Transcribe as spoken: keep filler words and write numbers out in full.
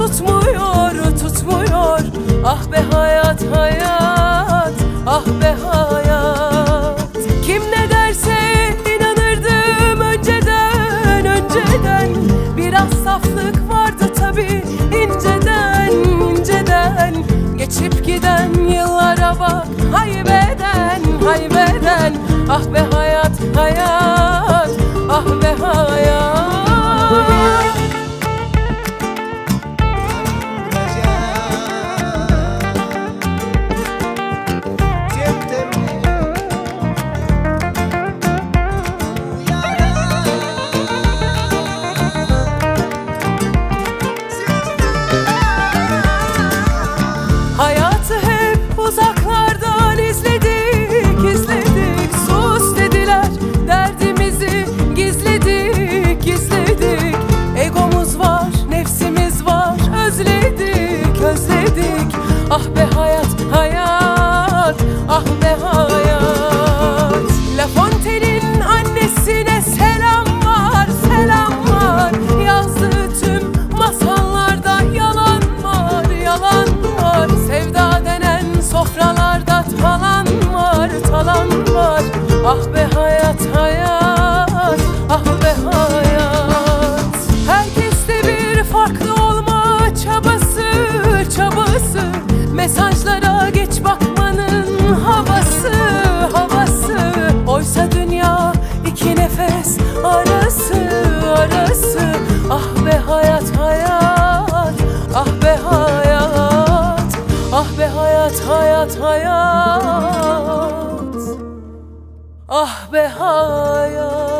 tutmuyor, tutmuyor. Ah be hayat, hayat, ah be hayat. Kim ne derse inanırdım önceden, önceden. Biraz saflık vardı tabii inceden, inceden. Geçip giden yıllara bak, haybeden, haybeden. Ah be hayat, hayat, ah be hayat. Hayatı hep uzaklardan izledik, izledik. Sus dediler, derdimizi gizledik, gizledik. Egomuz var, nefsimiz var, özledik, özledik. Ah be hayat, hayat, ah be hayat. La Fontaine'in annesine selam var, selam var. Yazdığı tüm masallarda yalan var, yalan var. Sevda denen sofralarda talan var, talan var. Ah be hayat, hayat, ah be hayat. Herkeste bir farklı olma çabası, çabası. Mesajlara geç bakmanın havası, havası. Oysa dünya iki nefes arası, arası. Ah be hayat, hayat, ah be hayat. Ah be hayat, hayat, hayat. Ah be hayat.